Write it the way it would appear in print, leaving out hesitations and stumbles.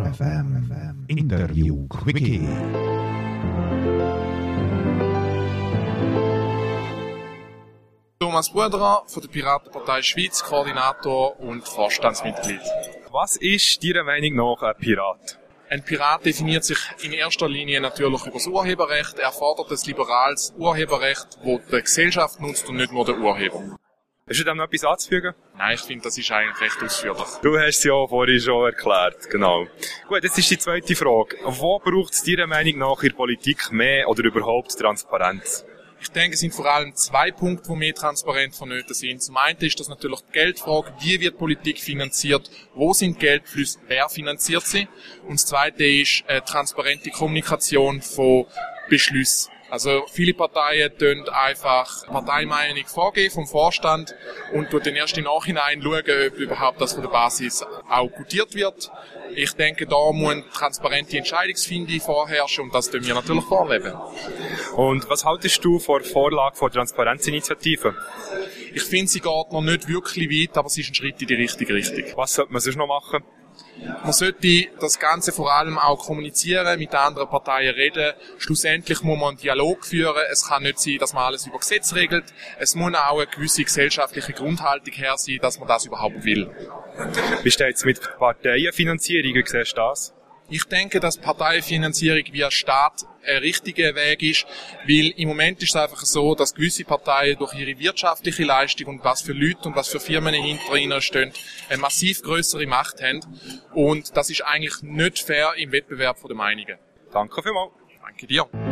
Interview Quickie. Thomas Buderer von der Piratenpartei Schweiz, Koordinator und Vorstandsmitglied. Was ist Ihrer Meinung nach ein Pirat? Ein Pirat definiert sich in erster Linie natürlich über das Urheberrecht. Er fordert ein liberales Urheberrecht, das die Gesellschaft nutzt und nicht nur der Urheber. Hast du dem noch etwas anzufügen? Nein, ich finde, das ist eigentlich recht ausführlich. Du hast es ja vorhin schon erklärt, genau. Gut, jetzt ist die zweite Frage. Wo braucht es Ihrer Meinung nach in der Politik mehr oder überhaupt Transparenz? Ich denke, es sind vor allem zwei Punkte, die mehr transparent vonnöten sind. Zum einen ist das natürlich die Geldfrage, wie wird Politik finanziert, wo sind Geldflüsse, wer finanziert sie? Und das zweite ist transparente Kommunikation von Beschlüssen. Also viele Parteien tun einfach Parteimeinung vorgeben vom Vorstand und tun dann erst im Nachhinein schauen, ob überhaupt das von der Basis auch gutiert wird. Ich denke, da muss eine transparente Entscheidungsfindung vorherrschen und das tun wir natürlich vorleben. Und was haltest du von der Vorlage von Transparenzinitiativen? Ich finde, sie geht noch nicht wirklich weit, aber sie ist ein Schritt in die richtige Richtung. Was sollte man sonst noch machen? Man sollte das Ganze vor allem auch kommunizieren, mit anderen Parteien reden. Schlussendlich muss man einen Dialog führen. Es kann nicht sein, dass man alles über Gesetz regelt. Es muss auch eine gewisse gesellschaftliche Grundhaltung her sein, dass man das überhaupt will. Wie steht es mit Parteienfinanzierung? Wie siehst du das? Ich denke, dass Parteienfinanzierung via Staat ein richtiger Weg ist, weil im Moment ist es einfach so, dass gewisse Parteien durch ihre wirtschaftliche Leistung und was für Leute und was für Firmen hinter ihnen stehen, eine massiv grössere Macht haben. Und das ist eigentlich nicht fair im Wettbewerb der Meinungen. Danke vielmals. Danke dir.